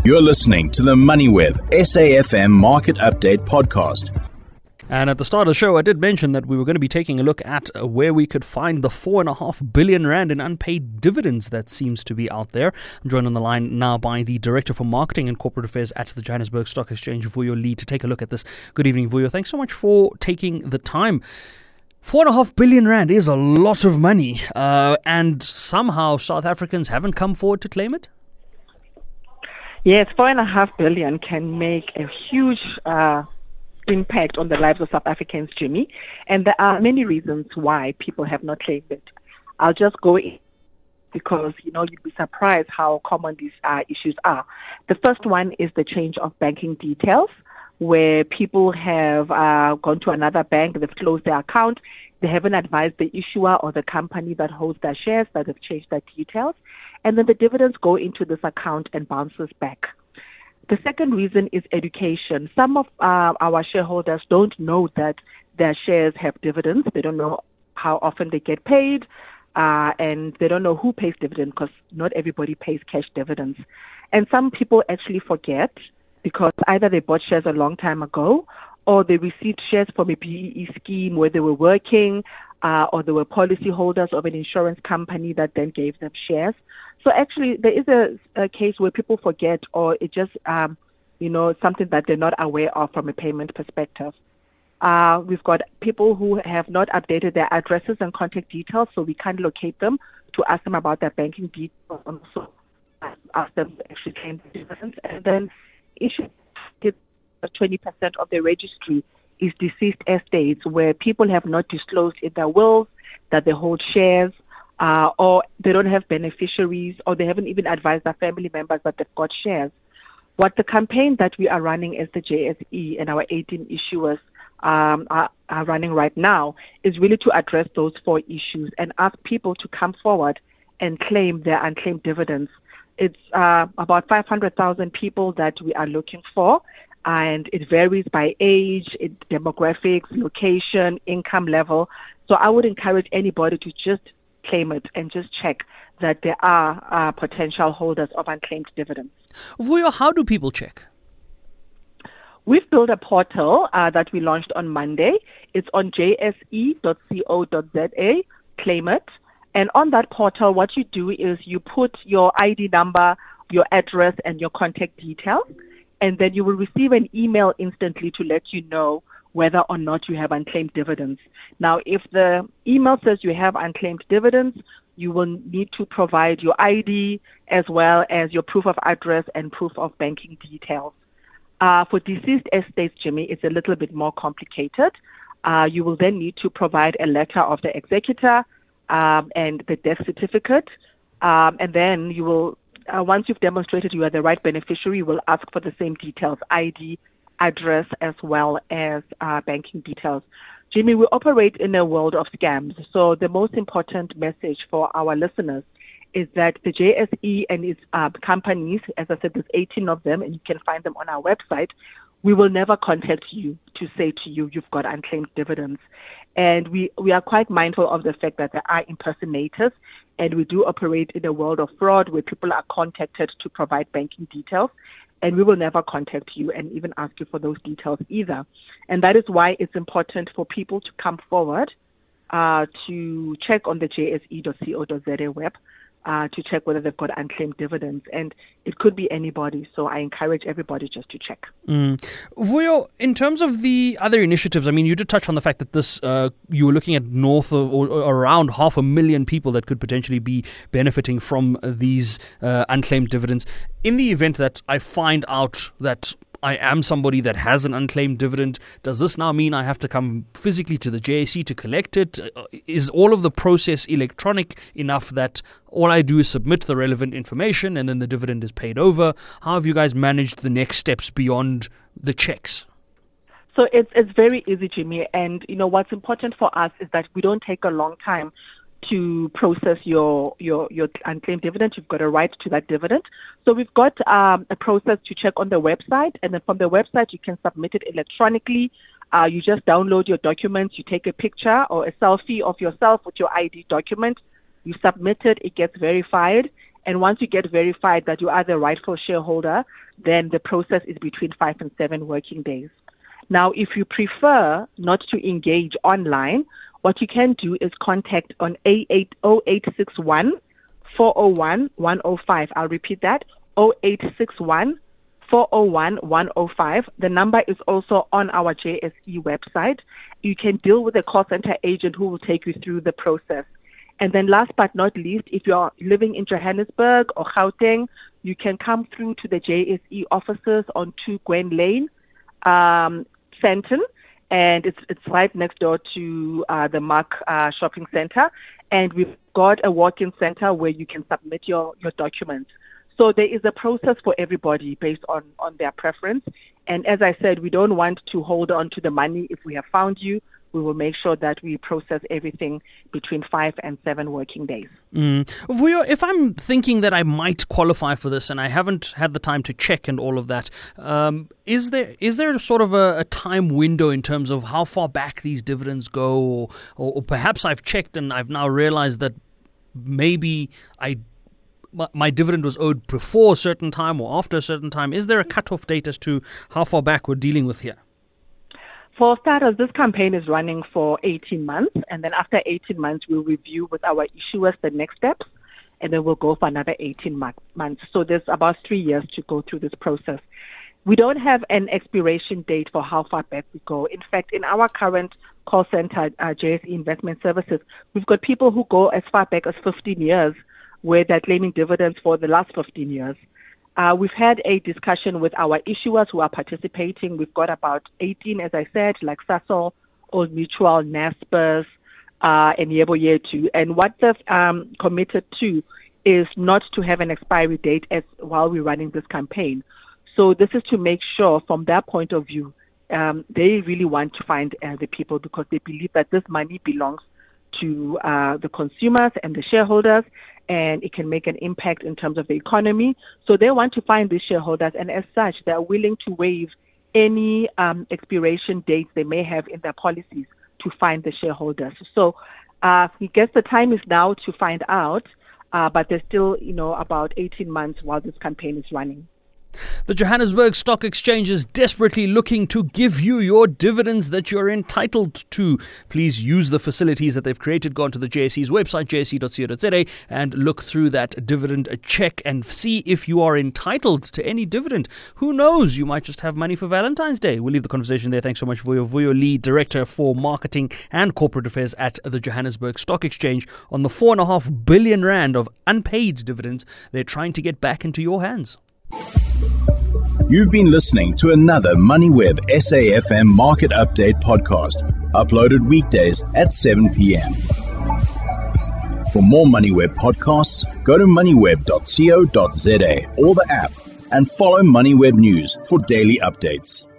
You're listening to the MoneyWeb SAFM Market Update Podcast. And at the start of the show, I did mention that we were going to be taking a look at where we could find the 4.5 billion rand in unpaid dividends that seems to be out there. I'm joined on the line now by the Director for Marketing and Corporate Affairs at the Johannesburg Stock Exchange, Vuyo Lee, to take a look at this. Good evening, Vuyo. Thanks so much for taking the time. 4.5 billion rand is a lot of money, and somehow South Africans haven't come forward to claim it? Yes, 4.5 billion can make a huge impact on the lives of South Africans, Jimmy. And there are many reasons why people have not claimed it. I'll just go in because, you'd be surprised how common these issues are. The first one is the change of banking details, where people have gone to another bank, they've closed their account, they haven't advised the issuer or the company that holds their shares that they've changed their details, and then the dividends go into this account and bounces back. The second reason is education. Some of our shareholders don't know that their shares have dividends. They don't know how often they get paid, and they don't know who pays dividends because not everybody pays cash dividends. And some people actually forget because either they bought shares a long time ago or they received shares from a BEE scheme where they were working, or they were policy holders of an insurance company that then gave them shares. So actually, there is a case where people forget, or it just, something that they're not aware of from a payment perspective. We've got people who have not updated their addresses and contact details, so we can't locate them to ask them about their banking details and also ask them to actually claim the dividends. And then issue 20% of the registry is deceased estates, where people have not disclosed in their wills that they hold shares, or they don't have beneficiaries, or they haven't even advised their family members that they've got shares. What the campaign that we are running as the JSE and our 18 issuers are running right now is really to address those 4 issues and ask people to come forward and claim their unclaimed dividends. It's about 500,000 people that we are looking for, and it varies by age, demographics, location, income level. So I would encourage anybody to just claim it and just check that there are potential holders of unclaimed dividends. Vuyo, how do people check? We've built a portal that we launched on Monday. It's on jse.co.za, claim it. And on that portal, what you do is you put your ID number, your address, and your contact details, and then you will receive an email instantly to let you know whether or not you have unclaimed dividends. Now, if the email says you have unclaimed dividends, you will need to provide your ID as well as your proof of address and proof of banking details. For deceased estates, Jimmy, it's a little bit more complicated. You will then need to provide a letter of the executor and the death certificate, and then you will, once you've demonstrated you are the right beneficiary, you will ask for the same details, ID, address, as well as banking details. Jimmy, we operate in a world of scams, so the most important message for our listeners is that the JSE and its companies, as I said, there's 18 of them, and you can find them on our website, we will never contact you to say to you, you've got unclaimed dividends. And we are quite mindful of the fact that there are impersonators, and we do operate in a world of fraud where people are contacted to provide banking details, and we will never contact you and even ask you for those details either. And that is why it's important for people to come forward to check on the jse.co.za web, to check whether they've got unclaimed dividends. And it could be anybody, so I encourage everybody just to check. Vuyo, in terms of the other initiatives, I mean, you did touch on the fact that this you were looking at north of or around 500,000 people that could potentially be benefiting from these unclaimed dividends. In the event that I find out that I am somebody that has an unclaimed dividend, does this now mean I have to come physically to the JSE to collect it? Is all of the process electronic enough that all I do is submit the relevant information and then the dividend is paid over? How have you guys managed the next steps beyond the checks? So it's very easy, Jimmy. And, what's important for us is that we don't take a long time to process your unclaimed dividend. You've got a right to that dividend. So we've got a process to check on the website, and then from the website you can submit it electronically. You just download your documents, you take a picture or a selfie of yourself with your ID document, you submit it, it gets verified, And once you get verified that you are the rightful shareholder, then the process is between 5 and 7 working days. Now, if you prefer not to engage online, what you can do is contact on 0861 401 105. I'll repeat that, 0861 401 105. The number is also on our JSE website. You can deal with a call center agent who will take you through the process. And then last but not least, if you're living in Johannesburg or Gauteng, you can come through to the JSE offices on 2 Gwen Lane, Fenton, and it's right next door to the Mark Shopping Center. And we've got a walk-in center where you can submit your documents. So there is a process for everybody based on their preference. And as I said, we don't want to hold on to the money. If we have found you, we will make sure that we process everything between 5 and 7 working days. Vuyo, if I'm thinking that I might qualify for this and I haven't had the time to check and all of that, is there sort of a time window in terms of how far back these dividends go? Or perhaps I've checked and I've now realized that maybe my dividend was owed before a certain time or after a certain time. Is there a cutoff date as to how far back we're dealing with here? For starters, this campaign is running for 18 months, and then after 18 months, we'll review with our issuers the next steps, and then we'll go for another 18 months. So there's about 3 years to go through this process. We don't have an expiration date for how far back we go. In fact, in our current call center, JSE Investment Services, we've got people who go as far back as 15 years, where they're claiming dividends for the last 15 years. We've had a discussion with our issuers who are participating. We've got about 18, as I said, like Sasol, Old Mutual, Naspers, and Yebo Yetu. And what they've committed to is not to have an expiry date while we're running this campaign. So this is to make sure, from their point of view, they really want to find the people because they believe that this money belongs to the consumers and the shareholders, and it can make an impact in terms of the economy. So they want to find these shareholders, and as such, they are willing to waive any expiration dates they may have in their policies to find the shareholders. So I guess the time is now to find out, but there's still, about 18 months while this campaign is running. The Johannesburg Stock Exchange is desperately looking to give you your dividends that you're entitled to. Please use the facilities that they've created. Go onto the JSE's website, jse.co.za, and look through that dividend check and see if you are entitled to any dividend. Who knows? You might just have money for Valentine's Day. We'll leave the conversation there. Thanks so much, Vuyo Lee, Director for Marketing and Corporate Affairs at the Johannesburg Stock Exchange, on the 4.5 billion rand of unpaid dividends they're trying to get back into your hands. You've been listening to another MoneyWeb SAFM Market Update podcast, uploaded weekdays at 7 p.m. For more MoneyWeb podcasts, go to moneyweb.co.za or the app and follow MoneyWeb News for daily updates.